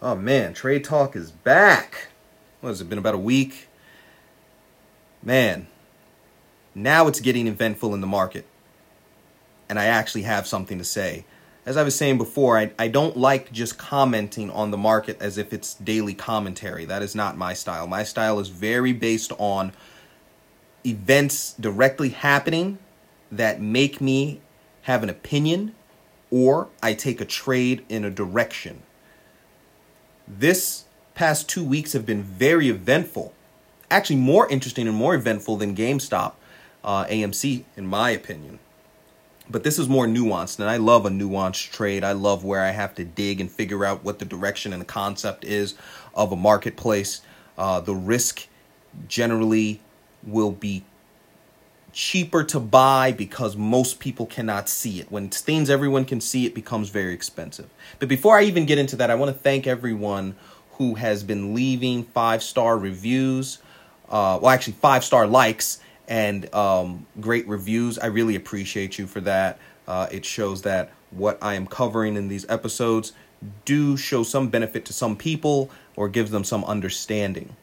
Oh man, Trade Talk is back. What has it been, about a week? Man, now it's getting eventful in the market. And I actually have something to say. As I was saying before, I don't like just commenting on the market as if it's daily commentary. That is not my style. My style is very based on events directly happening that make me have an opinion, or I take a trade in a direction. This past 2 weeks have been very eventful. Actually, more interesting and more eventful than GameStop, AMC, in my opinion. But this is more nuanced, and I love a nuanced trade. I love where I have to dig and figure out what the direction and the concept is of a marketplace. The risk generally will be cheaper to buy because most people cannot see it. When it's things everyone can see, it becomes very expensive. But before I even get into that, I want to thank everyone who has been leaving 5-star reviews. Actually 5-star likes and great reviews. I really appreciate you for that. It shows that what I am covering in these episodes do show some benefit to some people or gives them some understanding.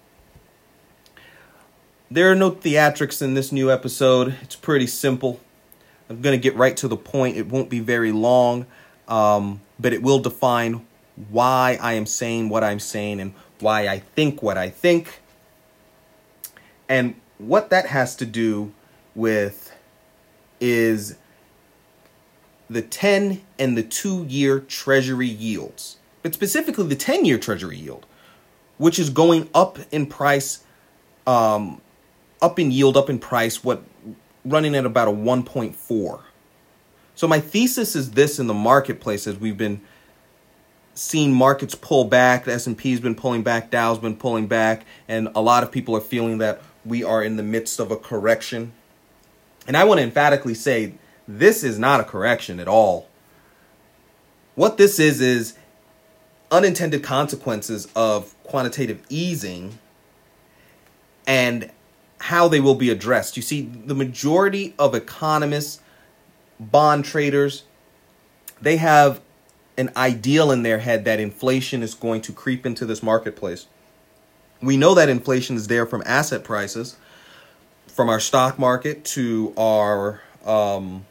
There are no theatrics in this new episode. It's pretty simple. I'm going to get right to the point. It won't be very long, but it will define why I am saying what I'm saying and why I think what I think. And what that has to do with is the 10 and the 2-year Treasury yields, but specifically the 10-year Treasury yield, which is going up in price, up in yield, up in price, running at about a 1.4. So my thesis is this in the marketplace, as we've been seeing markets pull back. The S&P's been pulling back, Dow's been pulling back, and a lot of people are feeling that we are in the midst of a correction. And I want to emphatically say this is not a correction at all. What this is unintended consequences of quantitative easing and how they will be addressed. You see, the majority of economists, bond traders, they have an ideal in their head that inflation is going to creep into this marketplace. We know that inflation is there from asset prices, from our stock market to our home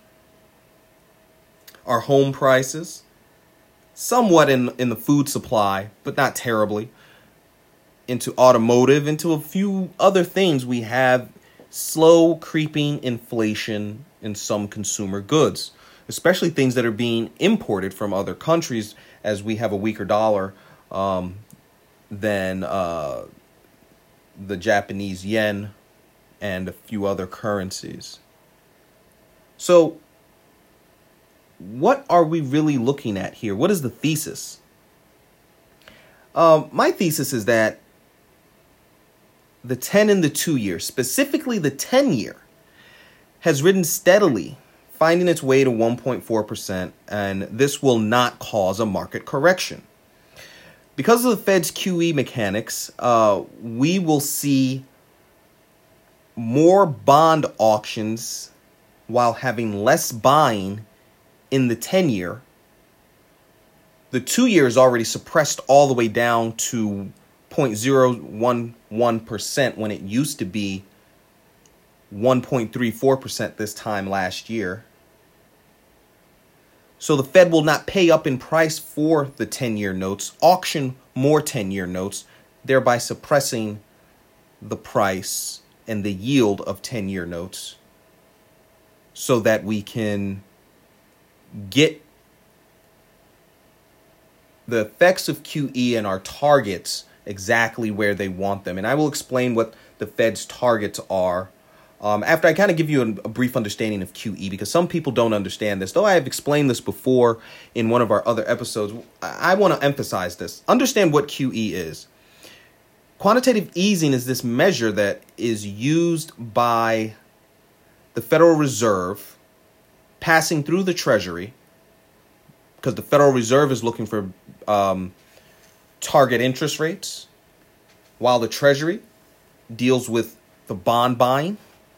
prices, somewhat in the food supply, but not terribly, into automotive, into a few other things. We have slow creeping inflation in some consumer goods, especially things that are being imported from other countries, as we have a weaker dollar than the Japanese yen and a few other currencies. So what are we really looking at here? What is the thesis? My thesis is that the 10 and the 2-year, specifically the 10-year, has risen steadily, finding its way to 1.4%, and this will not cause a market correction. Because of the Fed's QE mechanics, we will see more bond auctions while having less buying in the 10-year. The 2-year is already suppressed all the way down to 0.011% when it used to be 1.34% this time last year. So the Fed will not pay up in price for the 10-year notes, auction more 10-year notes, thereby suppressing the price and the yield of 10-year notes so that we can get the effects of QE and our targets exactly where they want them. And I will explain what the Fed's targets are after I kind of give you a brief understanding of QE, because some people don't understand this. Though I have explained this before in one of our other episodes, I want to emphasize this. Understand what QE is. Quantitative easing is this measure that is used by the Federal Reserve passing through the Treasury, because the Federal Reserve is looking for target interest rates, while the Treasury deals with the bond buying.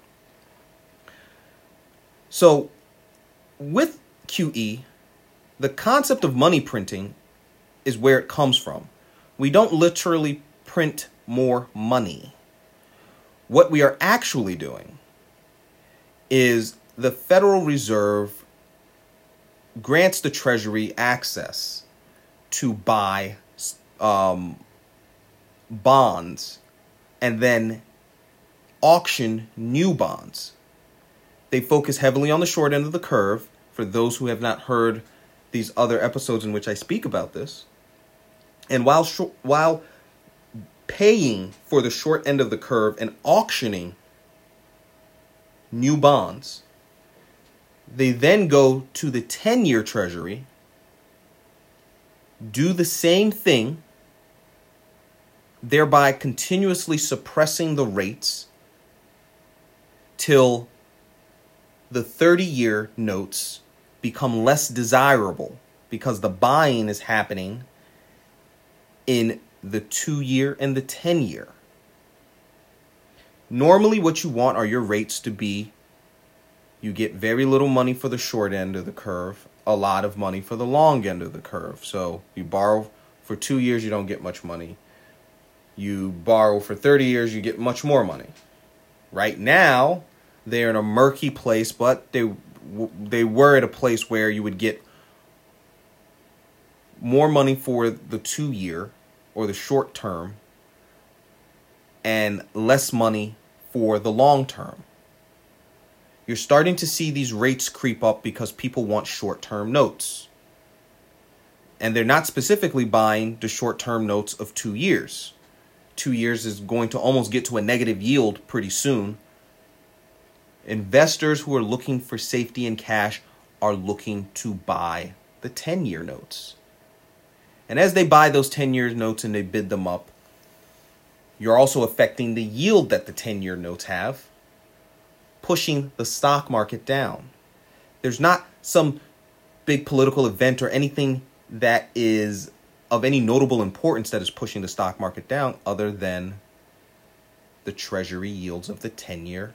So with QE, the concept of money printing is where it comes from. We don't literally print more money. What we are actually doing is the Federal Reserve grants the Treasury access to buy bonds and then auction new bonds. They focus heavily on the short end of the curve. For those who have not heard these other episodes in which I speak about this, and while paying for the short end of the curve and auctioning new bonds, they then go to the 10-year Treasury, do the same thing, thereby continuously suppressing the rates till the 30-year notes become less desirable because the buying is happening in the 2-year and the 10-year. Normally what you want are your rates to be, you get very little money for the short end of the curve, a lot of money for the long end of the curve. So you borrow for 2 years, you don't get much money. You borrow for 30 years, you get much more money. Right now, they're in a murky place, but they were at a place where you would get more money for the 2-year or the short term and less money for the long term. You're starting to see these rates creep up because people want short-term notes. And they're not specifically buying the short-term notes of 2 years. 2 years is going to almost get to a negative yield pretty soon. Investors who are looking for safety in cash are looking to buy the 10-year notes. And as they buy those 10-year notes and they bid them up, you're also affecting the yield that the 10-year notes have, pushing the stock market down. There's not some big political event or anything that is of any notable importance that is pushing the stock market down other than the Treasury yields of the 10-year.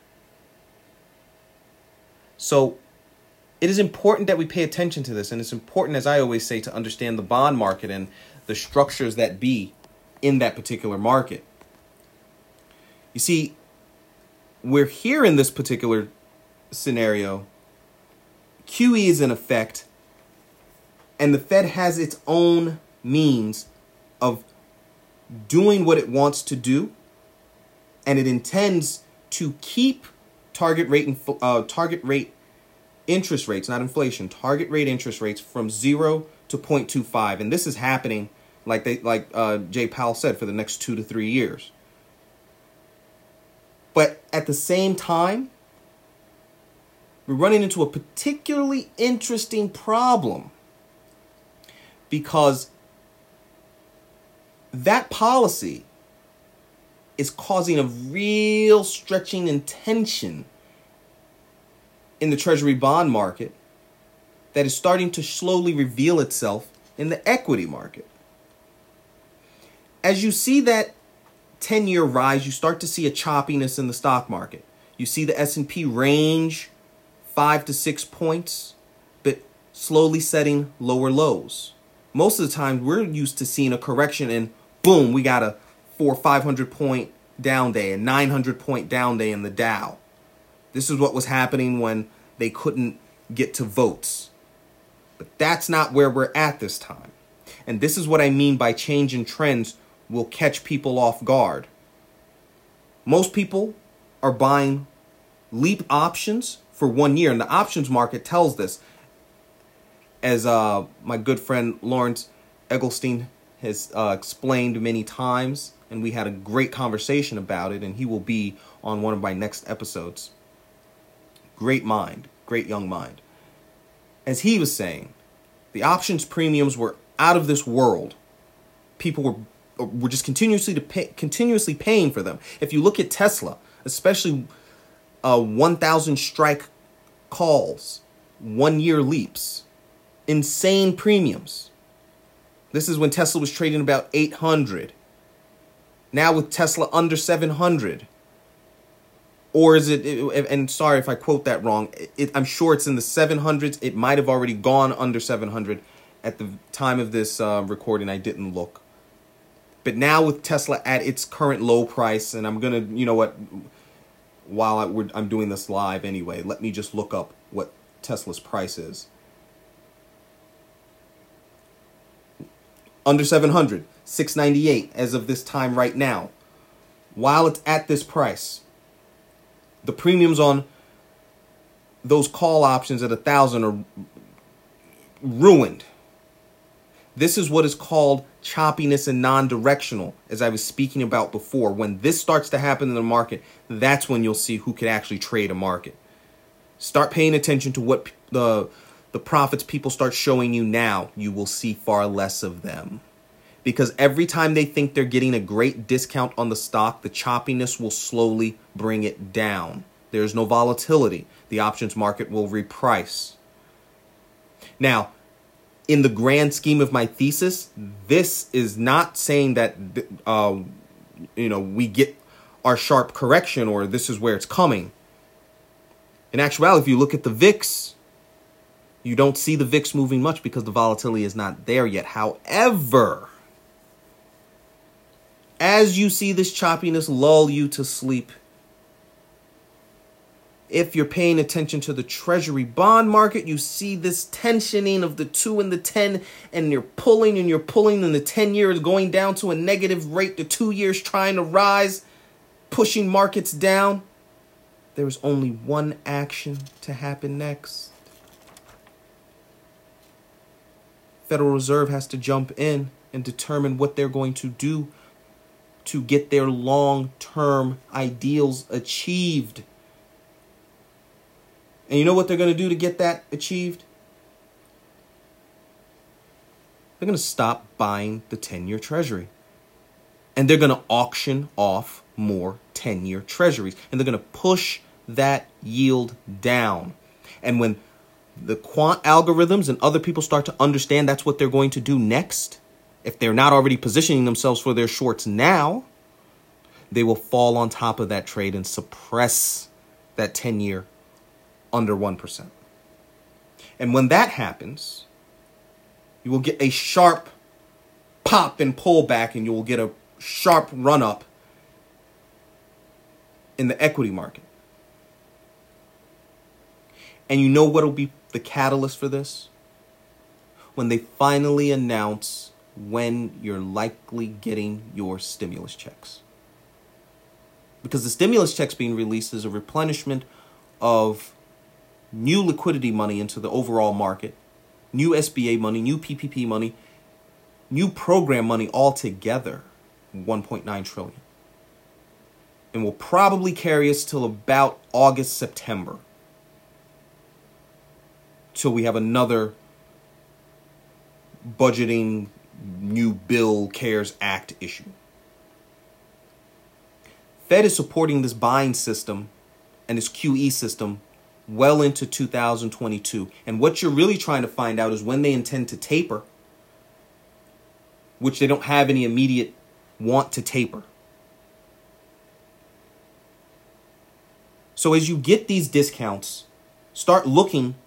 So it is important that we pay attention to this, and it's important, as I always say, to understand the bond market and the structures that be in that particular market. You see, we're here in this particular scenario. QE is in effect, and the Fed has its own means of doing what it wants to do, and it intends to keep target rate interest rates, not inflation, target rate interest rates from 0 to 0.25, and this is happening like Jay Powell said, for the next 2 to 3 years. But at the same time, we're running into a particularly interesting problem because that policy is causing a real stretching and tension in the Treasury bond market that is starting to slowly reveal itself in the equity market. As you see that 10-year rise, you start to see a choppiness in the stock market. You see the S&P range 5 to 6 points, but slowly setting lower lows. Most of the time, we're used to seeing a correction and boom, we got a 400 or 500 point down day, a 900 point down day in the Dow. This is what was happening when they couldn't get to votes. But that's not where we're at this time. And this is what I mean by change in trends will catch people off guard. Most people are buying leap options for 1 year, and the options market tells this. As my good friend Lawrence Eggleston has explained many times, and we had a great conversation about it, and he will be on one of my next episodes. Great mind, great young mind. As he was saying, the options premiums were out of this world. People were just continuously paying for them. If you look at Tesla, especially 1,000 strike calls, 1 year leaps, insane premiums. This is when Tesla was trading about 800. Now with Tesla under 700. Or is it, and sorry if I quote that wrong, I'm sure it's in the 700s. It might have already gone under 700 at the time of this recording. I didn't look. But now with Tesla at its current low price, and I'm going to, you know what, while I'm doing this live anyway, let me just look up what Tesla's price is. Under 700, 698 as of this time right now. While it's at this price, the premiums on those call options at 1,000 are ruined. This is what is called choppiness and non-directional, as I was speaking about before. When this starts to happen in the market, that's when you'll see who can actually trade a market. Start paying attention to what the profits people start showing you now. You will see far less of them. Because every time they think they're getting a great discount on the stock, the choppiness will slowly bring it down. There's no volatility. The options market will reprice. Now, in the grand scheme of my thesis, this is not saying that we get our sharp correction or this is where it's coming. In actuality, if you look at the VIX, you don't see the VIX moving much because the volatility is not there yet. However, as you see this choppiness lull you to sleep, if you're paying attention to the Treasury bond market, you see this tensioning of the 2 and the 10, and you're pulling, and the 10-year is going down to a negative rate, the 2 years trying to rise, pushing markets down. There is only one action to happen next. Federal Reserve has to jump in and determine what they're going to do to get their long-term ideals achieved. And you know what they're going to do to get that achieved? They're going to stop buying the 10-year Treasury. And they're going to auction off more 10-year Treasuries. And they're going to push that yield down. And when the quant algorithms and other people start to understand that's what they're going to do next, if they're not already positioning themselves for their shorts now, they will fall on top of that trade and suppress that 10-year under 1%. And when that happens, you will get a sharp pop and pull back, and you will get a sharp run up in the equity market. And you know what will be the catalyst for this? When they finally announce when you're likely getting your stimulus checks. Because the stimulus checks being released is a replenishment of new liquidity money into the overall market, new SBA money, new PPP money, new program money altogether, 1.9 trillion. And will probably carry us till about August, September, till we have another budgeting new bill, CARES Act issue. Fed is supporting this buying system and this QE system well into 2022. And what you're really trying to find out is when they intend to taper, which they don't have any immediate want to taper. So as you get these discounts, start looking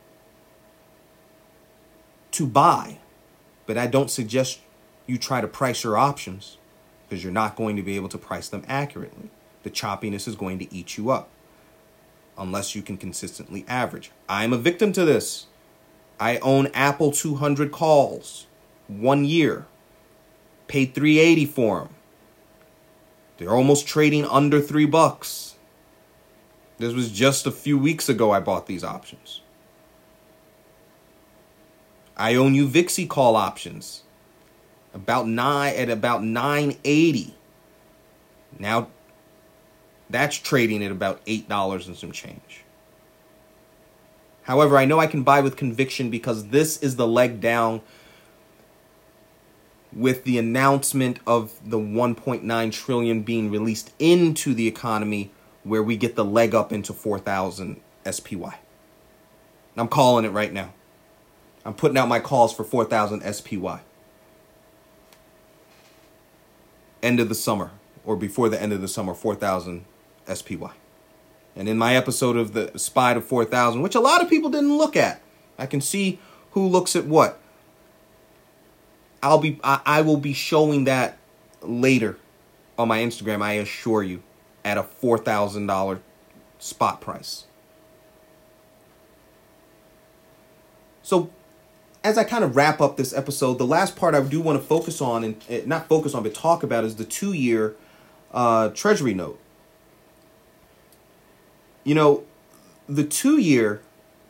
to buy. But I don't suggest you try to price your options because you're not going to be able to price them accurately. The choppiness is going to eat you up unless you can consistently average. I'm a victim to this. I own Apple 200 calls, 1 year, paid $3.80 for them. They're almost trading under $3. This was just a few weeks ago I bought these options. I own UVixie call options about 980. Now that's trading at about $8 and some change. However, I know I can buy with conviction because this is the leg down with the announcement of the 1.9 trillion being released into the economy, where we get the leg up into 4,000 SPY. I'm calling it right now. I'm putting out my calls for 4,000 SPY. End of the summer, or before the end of the summer, 4,000 SPY. And in my episode of the SPY to 4,000, which a lot of people didn't look at, I can see who looks at what. I will be showing that later on my Instagram, I assure you, at a $4,000 spot price. So as I kind of wrap up this episode, the last part I do want to focus on, and not focus on, but talk about, is the 2-year Treasury note. You know, the 2-year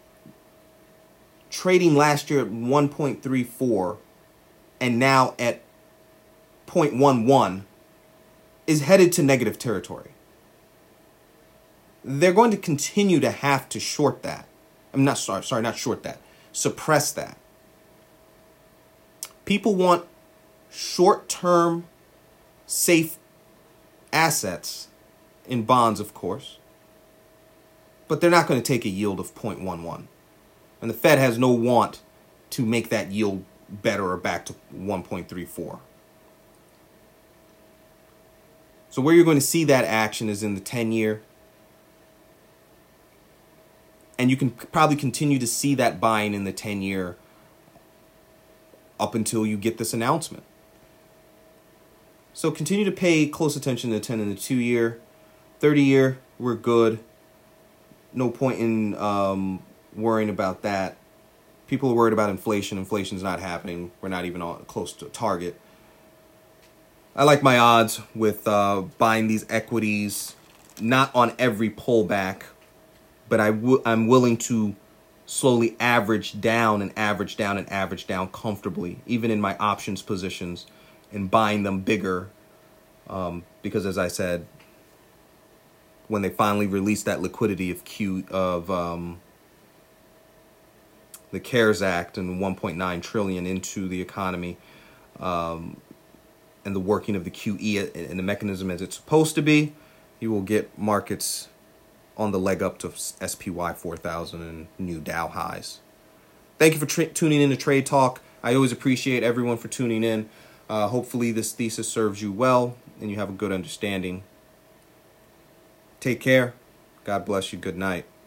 trading last year at 1.34 and now at 0.11 is headed to negative territory. They're going to continue to have to short that. Not short that. Suppress that. People want short-term, safe assets in bonds, of course, but they're not going to take a yield of 0.11. And the Fed has no want to make that yield better or back to 1.34. So where you're going to see that action is in the 10-year. And you can probably continue to see that buying in the 10-year up until you get this announcement. So continue to pay close attention to the 10 and the 2-year. 30-year, we're good. No point in worrying about that. People are worried about inflation. Inflation's not happening. We're not even close to target. I like my odds with buying these equities, not on every pullback, but I'm willing to slowly average down comfortably, even in my options positions, and buying them bigger. Because as I said, when they finally release that liquidity of the CARES Act and 1.9 trillion into the economy, and the working of the QE and the mechanism as it's supposed to be, you will get markets on the leg up to SPY 4000 and new Dow highs. Thank you for tuning in to Trade Talk. I always appreciate everyone for tuning in. Hopefully this thesis serves you well and you have a good understanding. Take care. God bless you. Good night.